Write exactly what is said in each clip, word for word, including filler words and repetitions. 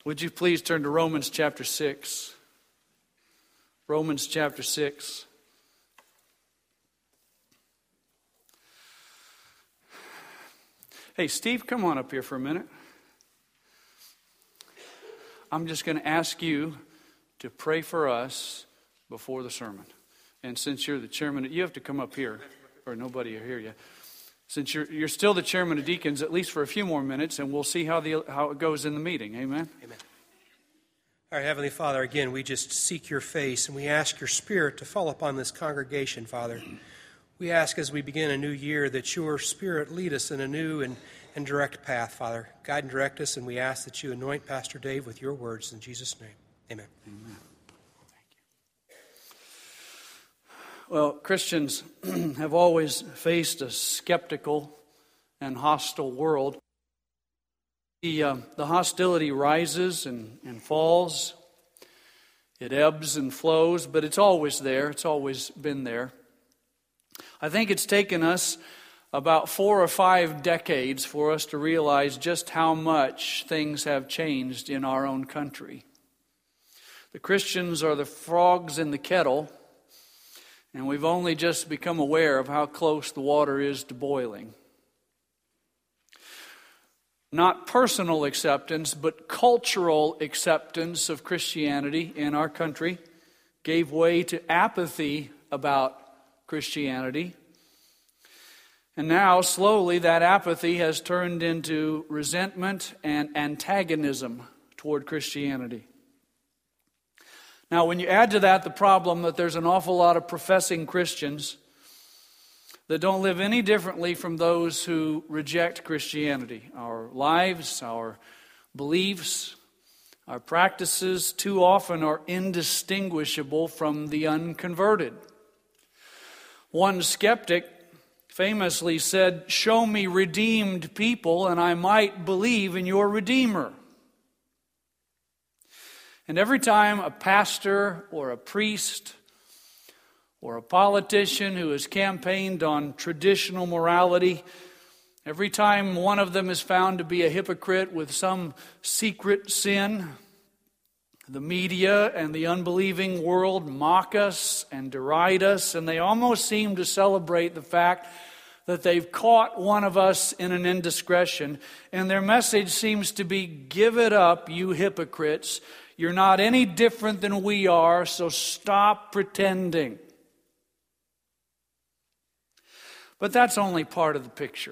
Would you please turn to Romans chapter six? Romans chapter six. Hey, Steve, come on up here for a minute. I'm just going to ask you to pray for us before the sermon. And since you're the chairman, you have to come up here, or nobody will hear you. Since you're you're still the chairman of deacons, at least for a few more minutes, and we'll see how the how it goes in the meeting. Amen? Amen. Our Heavenly Father, again, we just seek your face, and we ask your Spirit to fall upon this congregation, Father. We ask as we begin a new year that your Spirit lead us in a new and, and direct path, Father. Guide and direct us, and we ask that you anoint Pastor Dave with your words in Jesus' name. Amen. Amen. Well, Christians have always faced a skeptical and hostile world. The, uh, the hostility rises and, and falls. It ebbs and flows, but it's always there. It's always been there. I think it's taken us about four or five decades for us to realize just how much things have changed in our own country. The Christians are the frogs in the kettle, and we've only just become aware of how close the water is to boiling. Not personal acceptance, but cultural acceptance of Christianity in our country gave way to apathy about Christianity. And now, slowly, that apathy has turned into resentment and antagonism toward Christianity. Now, when you add to that the problem that there's an awful lot of professing Christians that don't live any differently from those who reject Christianity. Our lives, our beliefs, our practices too often are indistinguishable from the unconverted. One skeptic famously said, "Show me redeemed people and I might believe in your Redeemer." And every time a pastor or a priest or a politician who has campaigned on traditional morality, every time one of them is found to be a hypocrite with some secret sin, the media and the unbelieving world mock us and deride us, and they almost seem to celebrate the fact that they've caught one of us in an indiscretion, and their message seems to be, "Give it up, you hypocrites. You're not any different than we are, so stop pretending." But that's only part of the picture.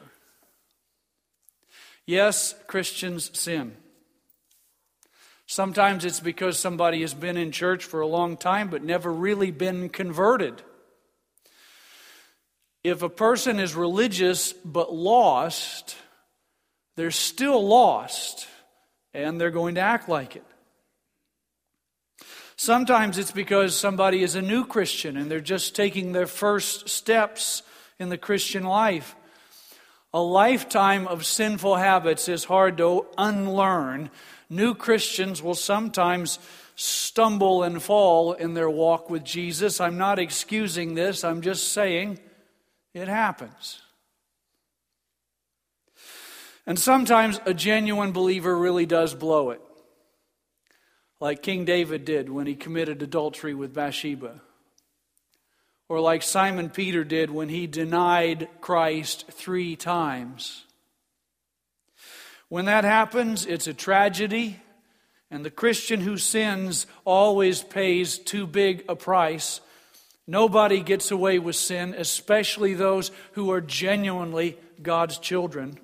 Yes, Christians sin. Sometimes it's because somebody has been in church for a long time but never really been converted. If a person is religious but lost, they're still lost, and they're going to act like it. Sometimes it's because somebody is a new Christian and they're just taking their first steps in the Christian life. A lifetime of sinful habits is hard to unlearn. New Christians will sometimes stumble and fall in their walk with Jesus. I'm not excusing this. I'm just saying it happens. And sometimes a genuine believer really does blow it, like King David did when he committed adultery with Bathsheba. Or like Simon Peter did when he denied Christ three times. When that happens, it's a tragedy, and the Christian who sins always pays too big a price. Nobody gets away with sin, especially those who are genuinely God's children.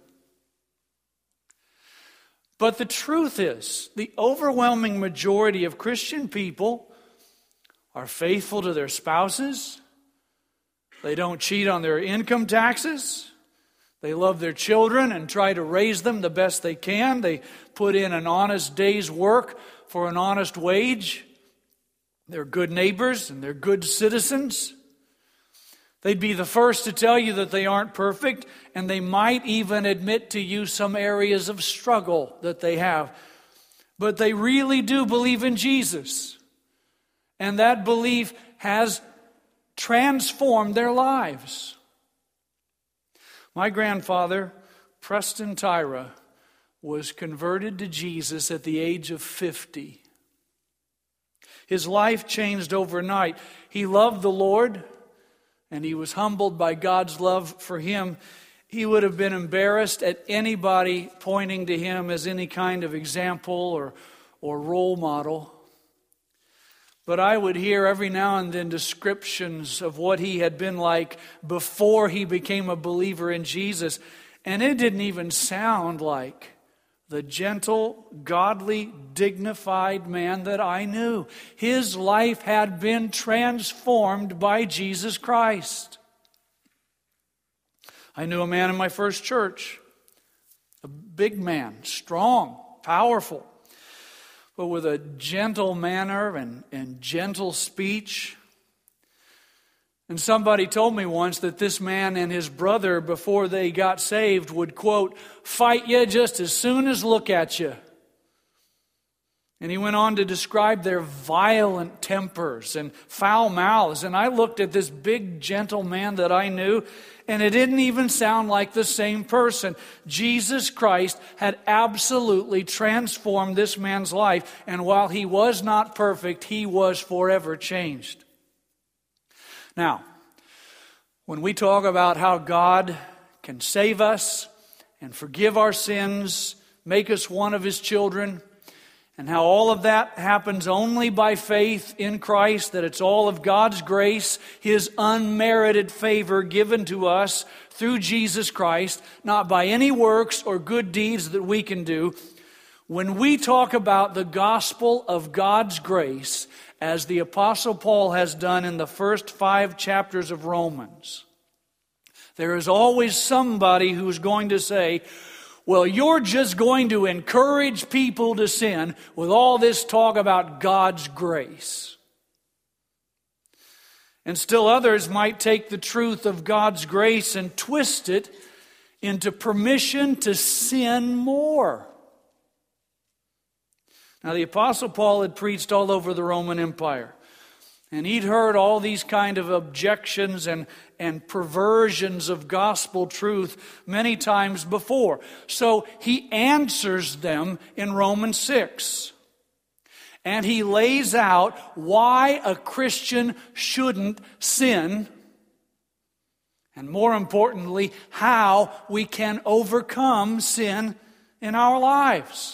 But the truth is, the overwhelming majority of Christian people are faithful to their spouses. They don't cheat on their income taxes. They love their children and try to raise them the best they can. They put in an honest day's work for an honest wage. They're good neighbors and they're good citizens. They'd be the first to tell you that they aren't perfect, and they might even admit to you some areas of struggle that they have. But they really do believe in Jesus. And that belief has transformed their lives. My grandfather, Preston Tyra, was converted to Jesus at the age of fifty. His life changed overnight. He loved the Lord, and he was humbled by God's love for him. He would have been embarrassed at anybody pointing to him as any kind of example or, or role model. But I would hear every now and then descriptions of what he had been like before he became a believer in Jesus. And it didn't even sound like the gentle, godly, dignified man that I knew. His life had been transformed by Jesus Christ. I knew a man in my first church, a big man, strong, powerful, but with a gentle manner and, and gentle speech. And somebody told me once that this man and his brother, before they got saved, would, quote, fight you just as soon as look at you. And he went on to describe their violent tempers and foul mouths. And I looked at this big, gentle man that I knew, and it didn't even sound like the same person. Jesus Christ had absolutely transformed this man's life. And while he was not perfect, he was forever changed. Now, when we talk about how God can save us and forgive our sins, make us one of His children, and how all of that happens only by faith in Christ, that it's all of God's grace, His unmerited favor given to us through Jesus Christ, not by any works or good deeds that we can do. When we talk about the gospel of God's grace, as the Apostle Paul has done in the first five chapters of Romans, there is always somebody who's going to say, well, you're just going to encourage people to sin with all this talk about God's grace. And still others might take the truth of God's grace and twist it into permission to sin more. Now, the Apostle Paul had preached all over the Roman Empire. And he'd heard all these kind of objections and, and perversions of gospel truth many times before. So he answers them in Romans six. And he lays out why a Christian shouldn't sin. And more importantly, how we can overcome sin in our lives.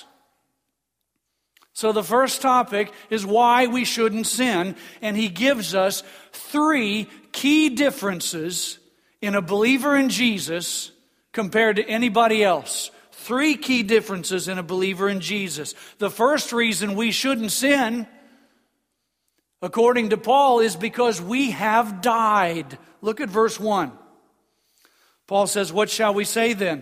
So the first topic is why we shouldn't sin, and he gives us three key differences in a believer in Jesus compared to anybody else. Three key differences in a believer in Jesus. The first reason we shouldn't sin, according to Paul, is because we have died. Look at verse one. Paul says, "What shall we say then?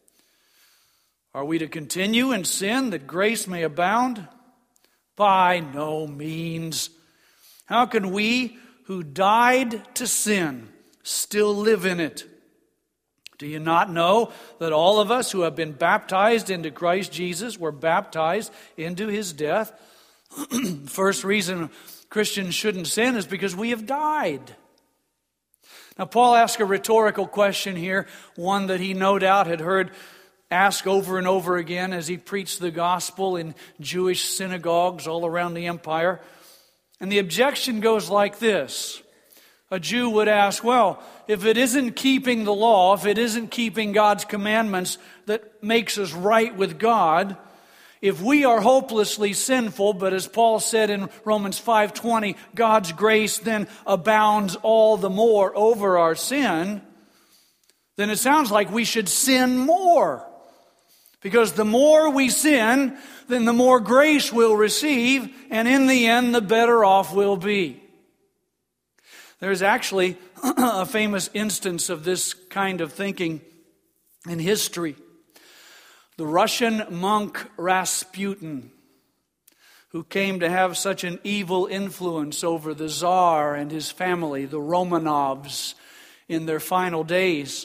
Are we to continue in sin that grace may abound? By no means. How can we who died to sin still live in it? Do you not know that all of us who have been baptized into Christ Jesus were baptized into His death?" First reason Christians shouldn't sin is because we have died. Now, Paul asks a rhetorical question here, one that he no doubt had heard ask over and over again as he preached the gospel in Jewish synagogues all around the empire. And the objection goes like this. A Jew would ask, well, if it isn't keeping the law, if it isn't keeping God's commandments that makes us right with God, if we are hopelessly sinful, but as Paul said in Romans five twenty, God's grace then abounds all the more over our sin, then it sounds like we should sin more. Because the more we sin, then the more grace we'll receive, and in the end, the better off we'll be. There's actually a famous instance of this kind of thinking in history. The Russian monk Rasputin, who came to have such an evil influence over the Tsar and his family, the Romanovs, in their final days.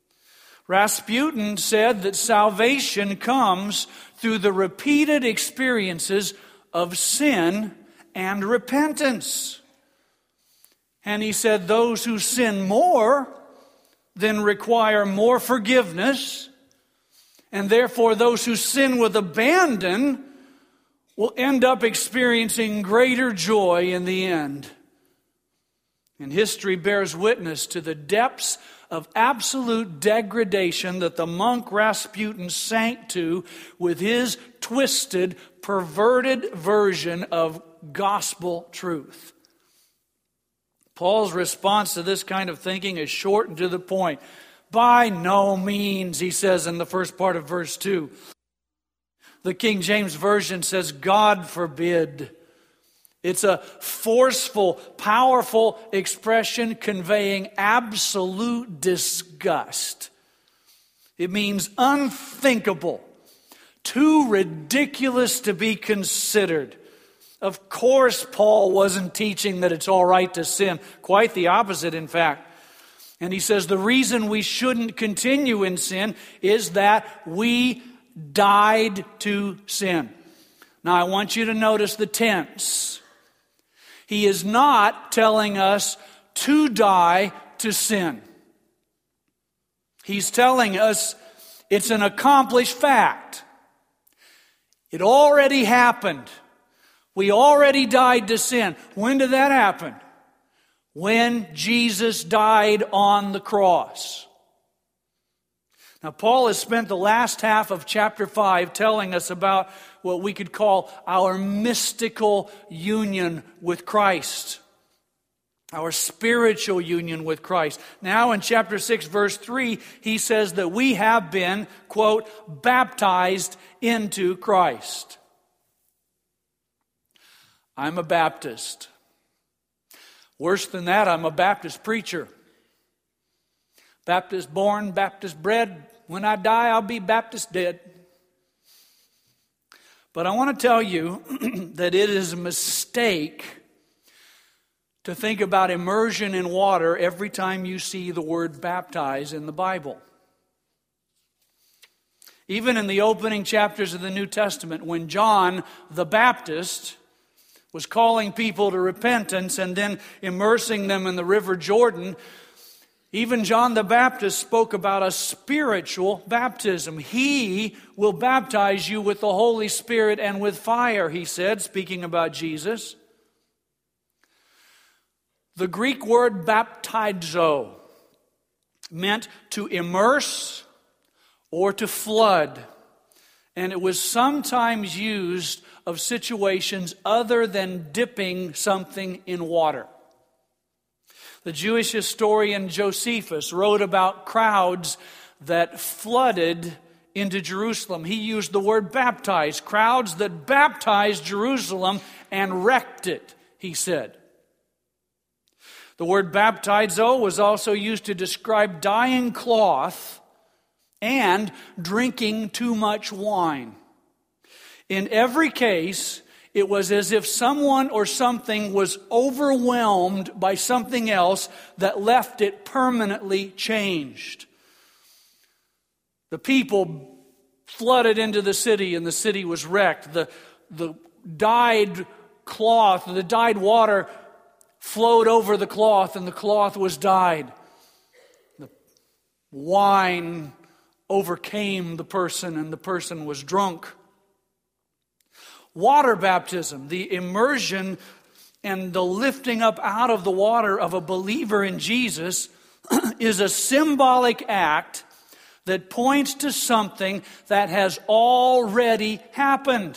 Rasputin said that salvation comes through the repeated experiences of sin and repentance. And he said those who sin more then require more forgiveness And therefore, those who sin with abandon will end up experiencing greater joy in the end. And history bears witness to the depths of absolute degradation that the monk Rasputin sank to with his twisted, perverted version of gospel truth. Paul's response to this kind of thinking is short and to the point. By no means, he says in the first part of verse two. The King James Version says, God forbid. It's a forceful, powerful expression conveying absolute disgust. It means unthinkable, too ridiculous to be considered. Of course, Paul wasn't teaching that it's all right to sin. Quite the opposite, in fact. And he says the reason we shouldn't continue in sin is that we died to sin. Now, I want you to notice the tense. He is not telling us to die to sin. He's telling us it's an accomplished fact. It already happened. We already died to sin. When did that happen? When Jesus died on the cross. Now, Paul has spent the last half of chapter five telling us about what we could call our mystical union with Christ. Our spiritual union with Christ. Now in chapter six, verse three, he says that we have been, quote, baptized into Christ. I'm a Baptist. Worse than that, I'm a Baptist preacher. Baptist born, Baptist bred. When I die, I'll be Baptist dead. But I want to tell you that it is a mistake to think about immersion in water every time you see the word baptize in the Bible. Even in the opening chapters of the New Testament, when John the Baptist was calling people to repentance and then immersing them in the River Jordan, even John the Baptist spoke about a spiritual baptism. He will baptize you with the Holy Spirit and with fire, he said, speaking about Jesus. The Greek word baptizo meant to immerse or to flood. And it was sometimes used of situations other than dipping something in water. The Jewish historian Josephus wrote about crowds that flooded into Jerusalem. He used the word baptize, crowds that baptized Jerusalem and wrecked it, he said. The word baptizo was also used to describe dyeing cloth and drinking too much wine. In every case, it was as if someone or something was overwhelmed by something else that left it permanently changed. The people flooded into the city and the city was wrecked. The, the dyed cloth, the dyed water flowed over the cloth and the cloth was dyed. The wine overcame the person and the person was drunk. Water baptism, the immersion and the lifting up out of the water of a believer in Jesus, is a symbolic act that points to something that has already happened.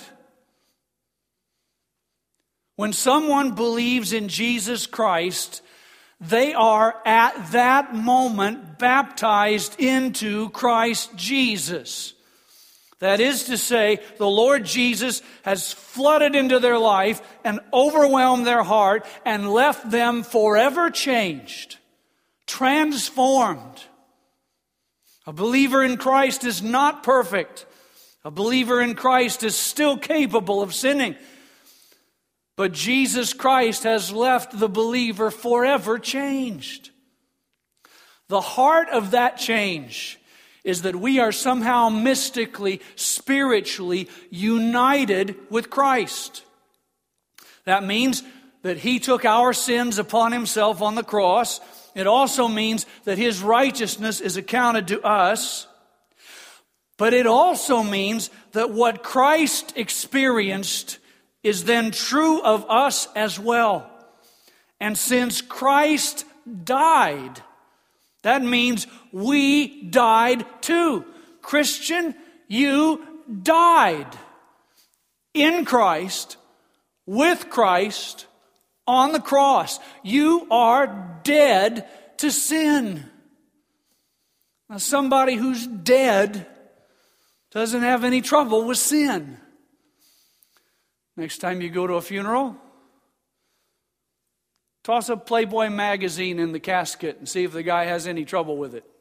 When someone believes in Jesus Christ, they are at that moment baptized into Christ Jesus. That is to say, the Lord Jesus has flooded into their life and overwhelmed their heart and left them forever changed, transformed. A believer in Christ is not perfect. A believer in Christ is still capable of sinning. But Jesus Christ has left the believer forever changed. The heart of that change is that we are somehow mystically, spiritually united with Christ. That means that He took our sins upon Himself on the cross. It also means that His righteousness is accounted to us. But it also means that what Christ experienced is then true of us as well. And since Christ died, that means we died too. Christian, you died in Christ, with Christ, on the cross. You are dead to sin. Now, somebody who's dead doesn't have any trouble with sin. Next time you go to a funeral, toss a Playboy magazine in the casket and see if the guy has any trouble with it.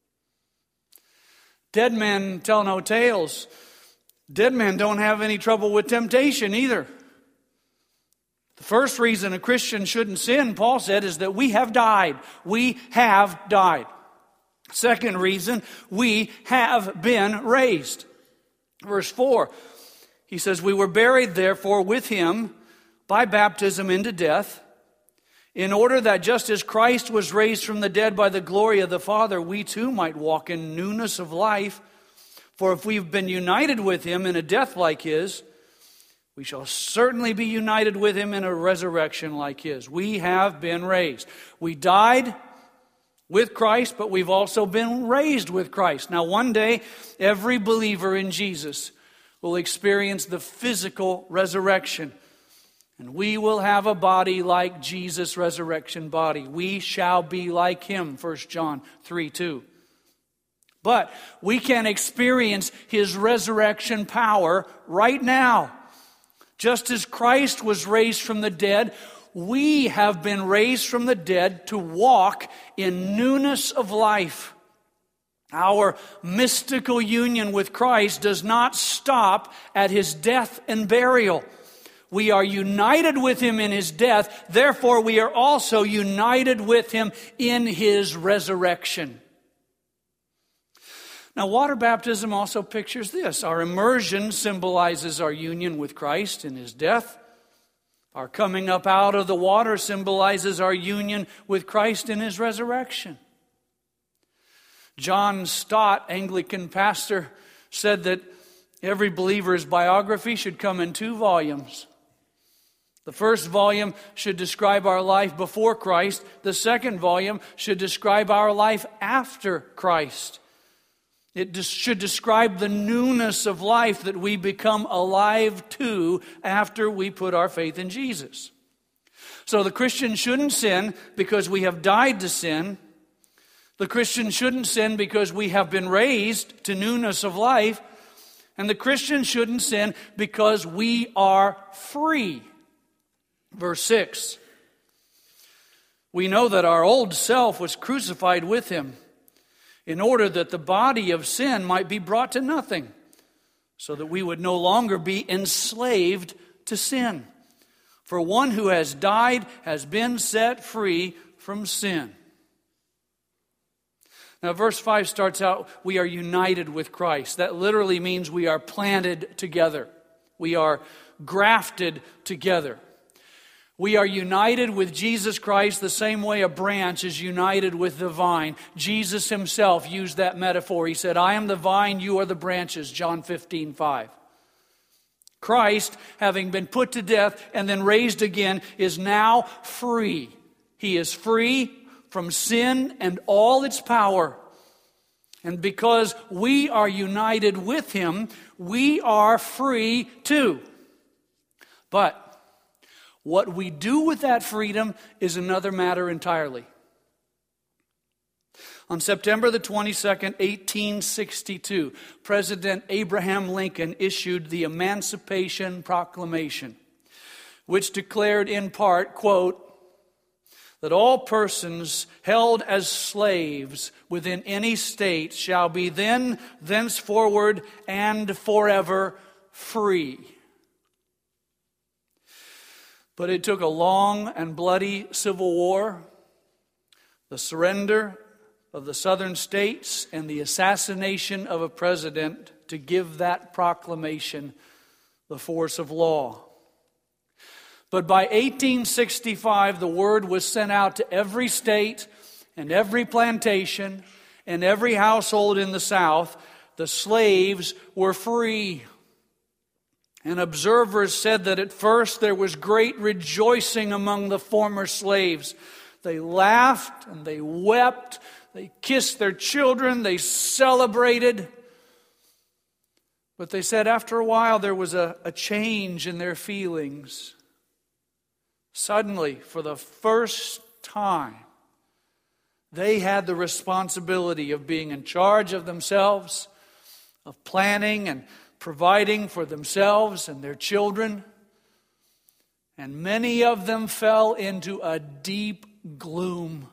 Dead men tell no tales. Dead men don't have any trouble with temptation either. The first reason a Christian shouldn't sin, Paul said, is that we have died. We have died. Second reason, we have been raised. Verse four, he says, we were buried therefore with him by baptism into death, in order that just as Christ was raised from the dead by the glory of the Father, we too might walk in newness of life. For if we've been united with him in a death like his, we shall certainly be united with him in a resurrection like his. We have been raised. We died with Christ, but we've also been raised with Christ. Now, one day, every believer in Jesus will experience the physical resurrection. And we will have a body like Jesus' resurrection body. We shall be like him, First John three two. But we can experience his resurrection power right now. Just as Christ was raised from the dead, we have been raised from the dead to walk in newness of life. Our mystical union with Christ does not stop at his death and burial. We are united with him in his death, therefore we are also united with him in his resurrection. Now, water baptism also pictures this. Our immersion symbolizes our union with Christ in his death. Our coming up out of the water symbolizes our union with Christ in his resurrection. John Stott, Anglican pastor, said that every believer's biography should come in two volumes. The first volume should describe our life before Christ. The second volume should describe our life after Christ. It should describe the newness of life that we become alive to after we put our faith in Jesus. So the Christian shouldn't sin because we have died to sin. The Christian shouldn't sin because we have been raised to newness of life. And the Christian shouldn't sin because we are free. Verse six. We know that our old self was crucified with him, in order that the body of sin might be brought to nothing, so that we would no longer be enslaved to sin. For one who has died has been set free from sin. Now, verse five starts out, we are united with Christ. That literally means we are planted together. We are grafted together. We are united with Jesus Christ the same way a branch is united with the vine. Jesus himself used that metaphor. He said, I am the vine, you are the branches, John fifteen five. Christ, having been put to death and then raised again, is now free. He is free from sin and all its power. And because we are united with him, we are free too. But what we do with that freedom is another matter entirely. On September the twenty-second, eighteen sixty-two, President Abraham Lincoln issued the Emancipation Proclamation, which declared in part, quote, that all persons held as slaves within any state shall be then, thenceforward, and forever free. But it took a long and bloody civil war, the surrender of the southern states, and the assassination of a president to give that proclamation the force of law. But by eighteen sixty-five, the word was sent out to every state and every plantation and every household in the South the slaves were free. And observers said that at first there was great rejoicing among the former slaves. They laughed and they wept. They kissed their children. They celebrated. But they said after a while there was a, a change in their feelings. Suddenly, for the first time, they had the responsibility of being in charge of themselves, of planning and providing for themselves and their children. And many of them fell into a deep gloom.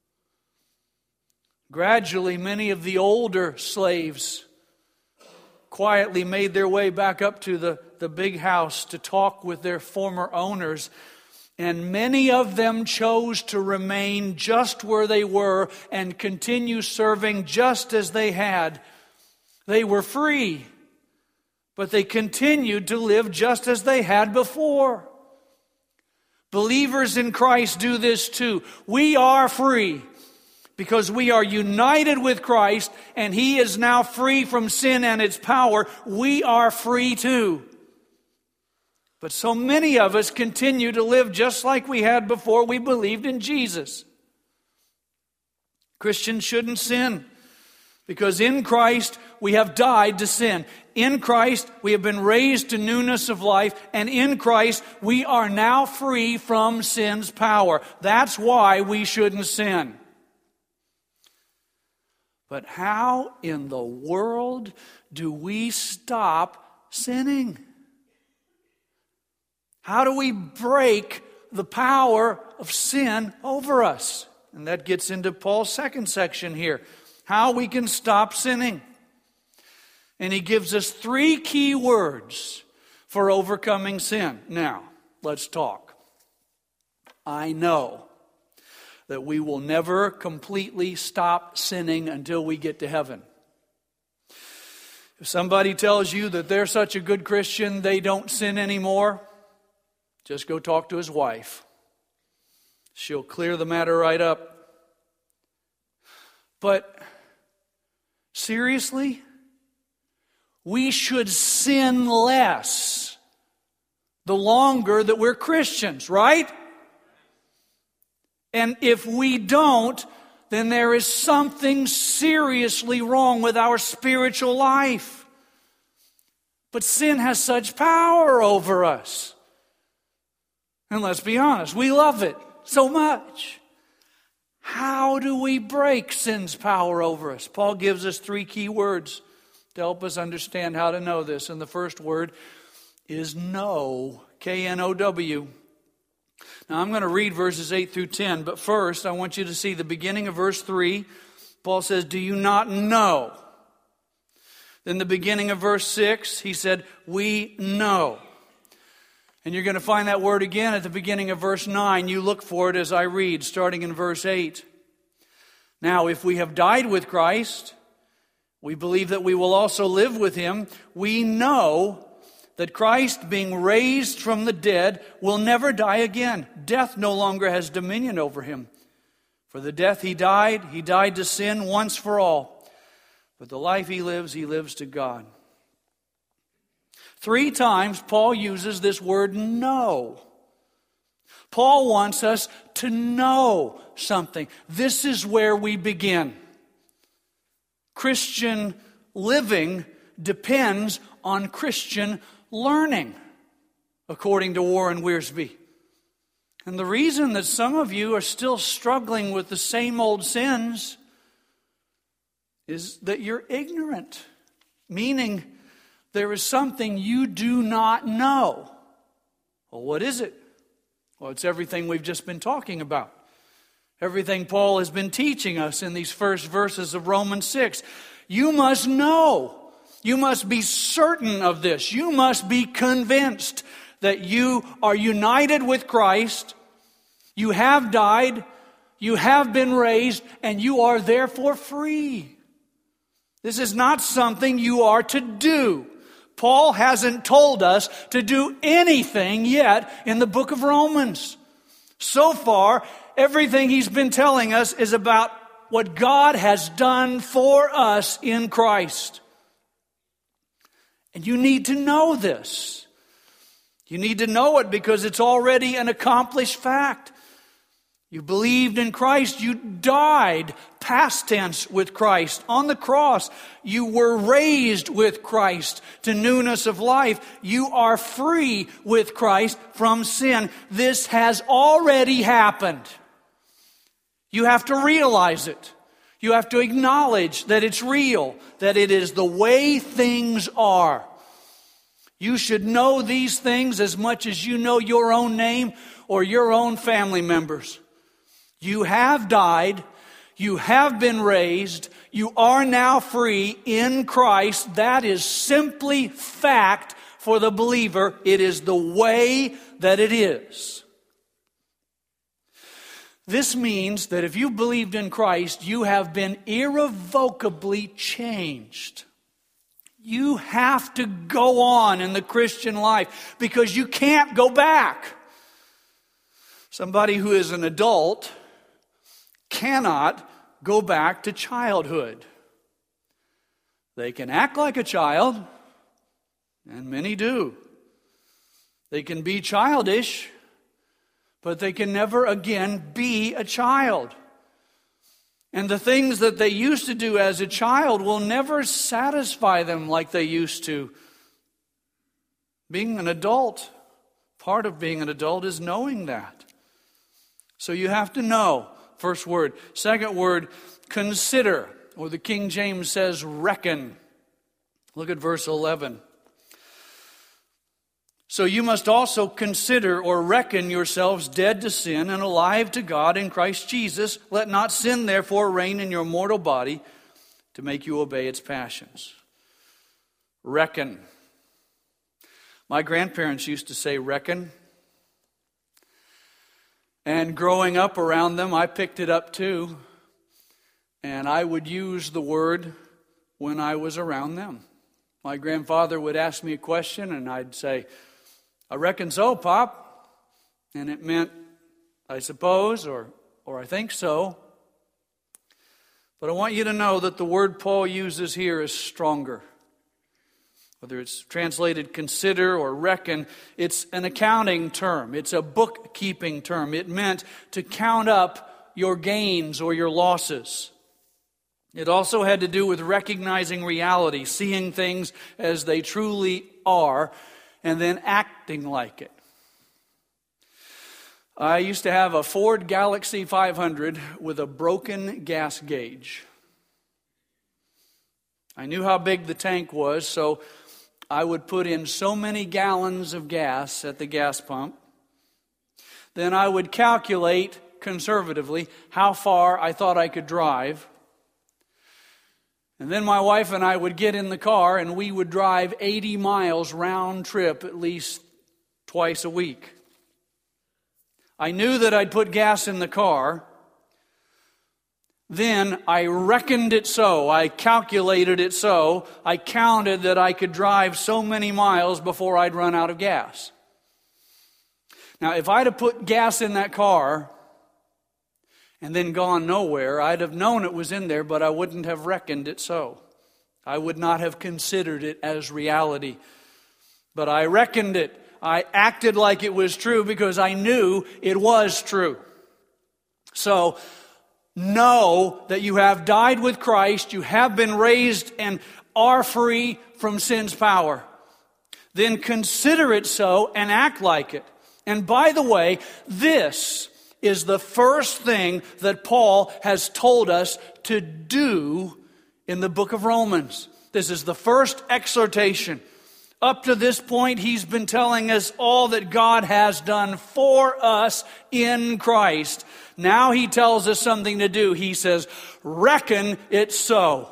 Gradually, many of the older slaves quietly made their way back up to the, the big house to talk with their former owners. And many of them chose to remain just where they were and continue serving just as they had. They were free, but they continued to live just as they had before. Believers in Christ do this too. We are free because we are united with Christ and He is now free from sin and its power. We are free too. But so many of us continue to live just like we had before we believed in Jesus. Christians shouldn't sin because in Christ we have died to sin. In Christ we have been raised to newness of life, and in Christ we are now free from sin's power. That's why we shouldn't sin. But how in the world do we stop sinning? How do we break the power of sin over us? And that gets into Paul's second section here. How we can stop sinning. And he gives us three key words for overcoming sin. Now, let's talk. I know that we will never completely stop sinning until we get to heaven. If somebody tells you that they're such a good Christian, they don't sin anymore, just go talk to his wife. She'll clear the matter right up. But seriously, we should sin less the longer that we're Christians, right? And if we don't, then there is something seriously wrong with our spiritual life. But sin has such power over us. And let's be honest, we love it so much. How do we break sin's power over us? Paul gives us three key words to help us understand how to know this. And the first word is know. K N O W. Now I'm going to read verses eight through ten, but first I want you to see the beginning of verse three. Paul says, do you not know? Then the beginning of verse six, he said, we know. And you're going to find that word again at the beginning of verse nine. You look for it as I read, starting in verse eight. Now, if we have died with Christ, we believe that we will also live with Him. We know that Christ, being raised from the dead, will never die again. Death no longer has dominion over Him. For the death He died, He died to sin once for all. But the life He lives, He lives to God. Three times Paul uses this word know. Paul wants us to know something. This is where we begin. Christian living depends on Christian learning, according to Warren Wiersbe. And the reason that some of you are still struggling with the same old sins is that you're ignorant, meaning there is something you do not know. Well, what is it? Well, it's everything we've just been talking about. Everything Paul has been teaching us in these first verses of Romans six. You must know. You must be certain of this. You must be convinced that you are united with Christ. You have died. You have been raised. And you are therefore free. This is not something you are to do. Paul hasn't told us to do anything yet in the book of Romans. So far, everything he's been telling us is about what God has done for us in Christ. And you need to know this. You need to know it because it's already an accomplished fact. You believed in Christ. You died, past tense, with Christ on the cross. You were raised with Christ to newness of life. You are free with Christ from sin. This has already happened. You have to realize it. You have to acknowledge that it's real, that it is the way things are. You should know these things as much as you know your own name or your own family members. You have died. You have been raised. You are now free in Christ. That is simply fact for the believer. It is the way that it is. This means that if you believed in Christ, you have been irrevocably changed. You have to go on in the Christian life because you can't go back. Somebody who is an adult cannot go back to childhood. They can act like a child, and many do. They can be childish, but they can never again be a child. And the things that they used to do as a child will never satisfy them like they used to. Being an adult, part of being an adult is knowing that. So you have to know, first word. Second word, consider, or the King James says reckon. Look at verse eleven. So you must also consider or reckon yourselves dead to sin and alive to God in Christ Jesus. Let not sin therefore reign in your mortal body to make you obey its passions. Reckon. My grandparents used to say reckon. And growing up around them, I picked it up too. And I would use the word when I was around them. My grandfather would ask me a question and I'd say, I reckon so, Pop. And it meant, I suppose, or, or I think so. But I want you to know that the word Paul uses here is stronger. Whether it's translated consider or reckon, it's an accounting term. It's a bookkeeping term. It meant to count up your gains or your losses. It also had to do with recognizing reality, seeing things as they truly are, and then acting like it. I used to have a Ford Galaxy five hundred with a broken gas gauge. I knew how big the tank was, so I would put in so many gallons of gas at the gas pump. Then I would calculate conservatively how far I thought I could drive. And then my wife and I would get in the car and we would drive eighty miles round trip at least twice a week. I knew that I'd put gas in the car. Then I reckoned it so. I calculated it so. I counted that I could drive so many miles before I'd run out of gas. Now, if I'd have put gas in that car and then gone nowhere, I'd have known it was in there, but I wouldn't have reckoned it so. I would not have considered it as reality. But I reckoned it. I acted like it was true because I knew it was true. So, know that you have died with Christ, you have been raised and are free from sin's power. Then consider it so and act like it. And by the way, this is the first thing that Paul has told us to do in the book of Romans. This is the first exhortation. Up to this point, he's been telling us all that God has done for us in Christ. Now he tells us something to do. He says, reckon it so.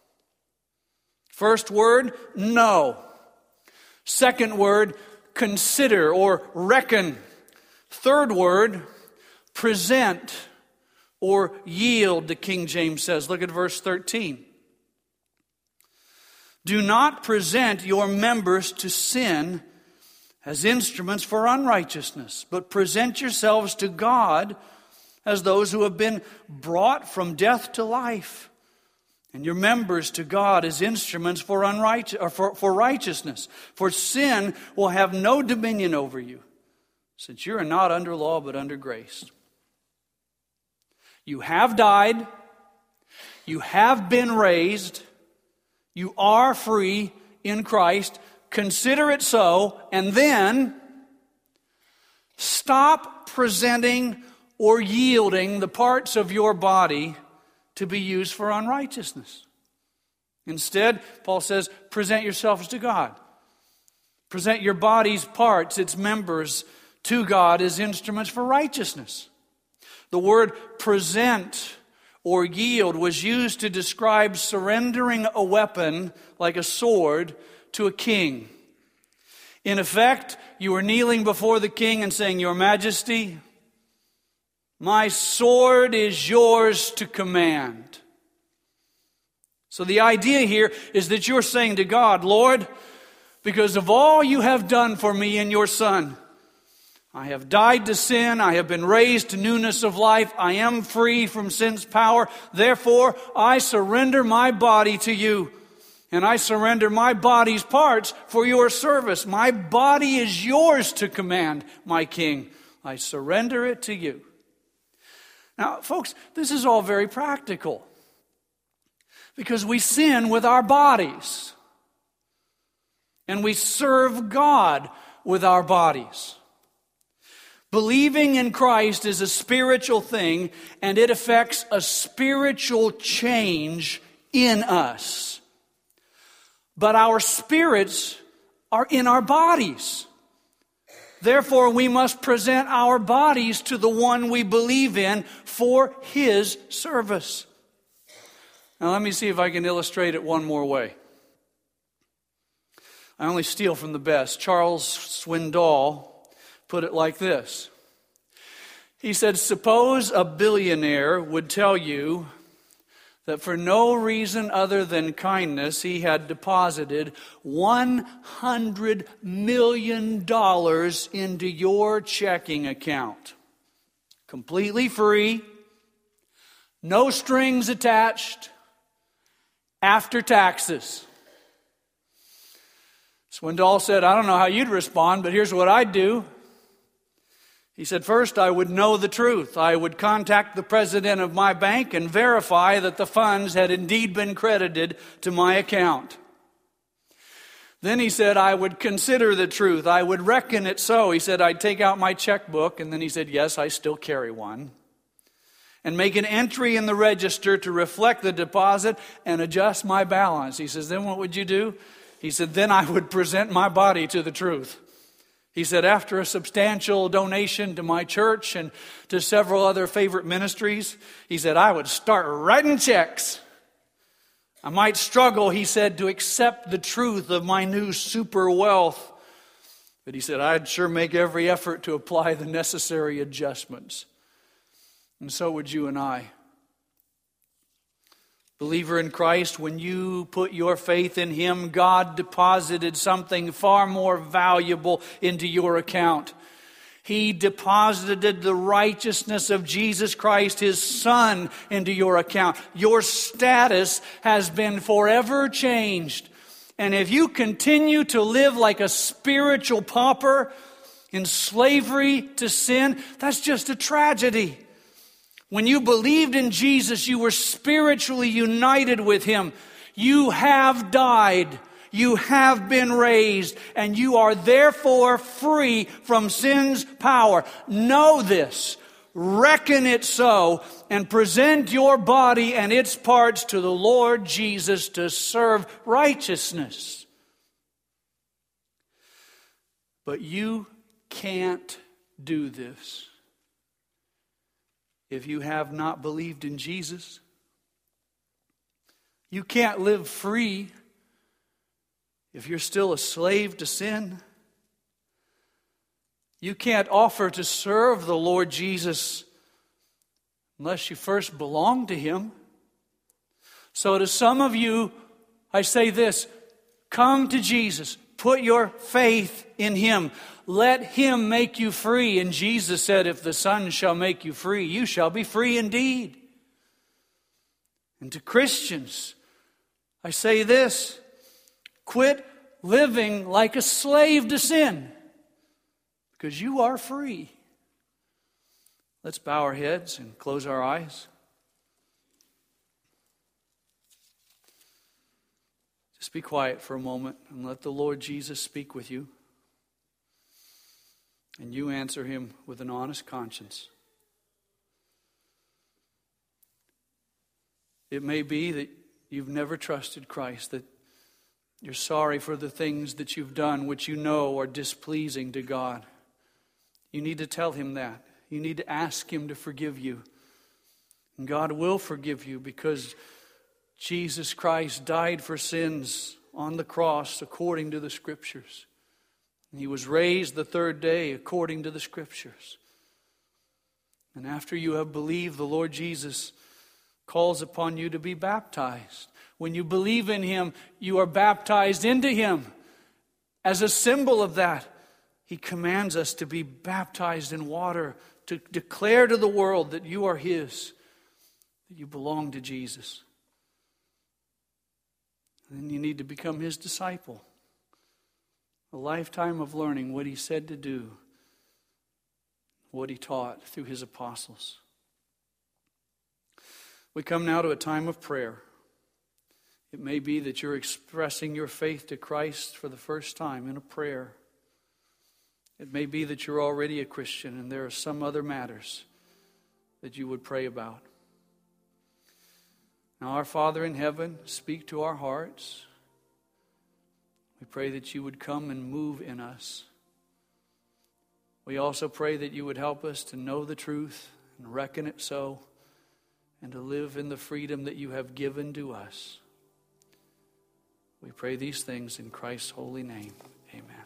First word, know. Second word, consider or reckon. Third word, present or yield, the King James says. Look at verse thirteen. Do not present your members to sin as instruments for unrighteousness, but present yourselves to God as those who have been brought from death to life, and your members to God as instruments for, unrighteous, or for, for righteousness. For sin will have no dominion over you, since you are not under law but under grace. You have died, you have been raised, you are free in Christ. Consider it so, and then stop presenting or yielding the parts of your body to be used for unrighteousness. Instead, Paul says, present yourselves to God. Present your body's parts, its members, to God as instruments for righteousness. The word present or yield was used to describe surrendering a weapon like a sword to a king. In effect, you were kneeling before the king and saying, Your Majesty, my sword is yours to command. So the idea here is that you're saying to God, Lord, because of all you have done for me in your Son, I have died to sin, I have been raised to newness of life, I am free from sin's power, therefore I surrender my body to you, and I surrender my body's parts for your service. My body is yours to command, my King. I surrender it to you. Now, folks, this is all very practical, because we sin with our bodies, and we serve God with our bodies. Believing in Christ is a spiritual thing, and it affects a spiritual change in us. But our spirits are in our bodies. Therefore, we must present our bodies to the one we believe in for His service. Now, let me see if I can illustrate it one more way. I only steal from the best. Charles Swindoll put it like this. He said, suppose a billionaire would tell you that for no reason other than kindness, he had deposited one hundred million dollars into your checking account. Completely free, no strings attached, after taxes. Swindoll said, I don't know how you'd respond, but here's what I'd do. He said, first, I would know the truth. I would contact the president of my bank and verify that the funds had indeed been credited to my account. Then he said, I would consider the truth. I would reckon it so. He said, I'd take out my checkbook, and then he said, yes, I still carry one, and make an entry in the register to reflect the deposit and adjust my balance. He says, then what would you do? He said, then I would present my body to the truth. He said, after a substantial donation to my church and to several other favorite ministries, he said, I would start writing checks. I might struggle, he said, to accept the truth of my new super wealth. But he said, I'd sure make every effort to apply the necessary adjustments. And so would you and I. Believer in Christ, when you put your faith in Him, God deposited something far more valuable into your account. He deposited the righteousness of Jesus Christ, His Son, into your account. Your status has been forever changed. And if you continue to live like a spiritual pauper in slavery to sin, that's just a tragedy. When you believed in Jesus, you were spiritually united with Him. You have died. You have been raised. And you are therefore free from sin's power. Know this. Reckon it so. And present your body and its parts to the Lord Jesus to serve righteousness. But you can't do this if you have not believed in Jesus. You can't live free if you're still a slave to sin. You can't offer to serve the Lord Jesus unless you first belong to Him. So to some of you, I say this, come to Jesus. Put your faith in Him. Let Him make you free. And Jesus said, if the Son shall make you free, you shall be free indeed. And to Christians, I say this, quit living like a slave to sin, because you are free. Let's bow our heads and close our eyes. Just be quiet for a moment and let the Lord Jesus speak with you. And you answer him with an honest conscience. It may be that you've never trusted Christ, that you're sorry for the things that you've done which you know are displeasing to God. You need to tell him that. You need to ask him to forgive you. And God will forgive you because Jesus Christ died for sins on the cross according to the Scriptures. He was raised the third day according to the Scriptures. And after you have believed, the Lord Jesus calls upon you to be baptized. When you believe in him, you are baptized into him. As a symbol of that, he commands us to be baptized in water, to declare to the world that you are his, that you belong to Jesus. And then you need to become his disciple. A lifetime of learning what he said to do, what he taught through his apostles. We come now to a time of prayer. It may be that you're expressing your faith to Christ for the first time in a prayer. It may be that you're already a Christian and there are some other matters that you would pray about. Now, our Father in heaven, speak to our hearts. We pray that you would come and move in us. We also pray that you would help us to know the truth and reckon it so, and to live in the freedom that you have given to us. We pray these things in Christ's holy name. Amen.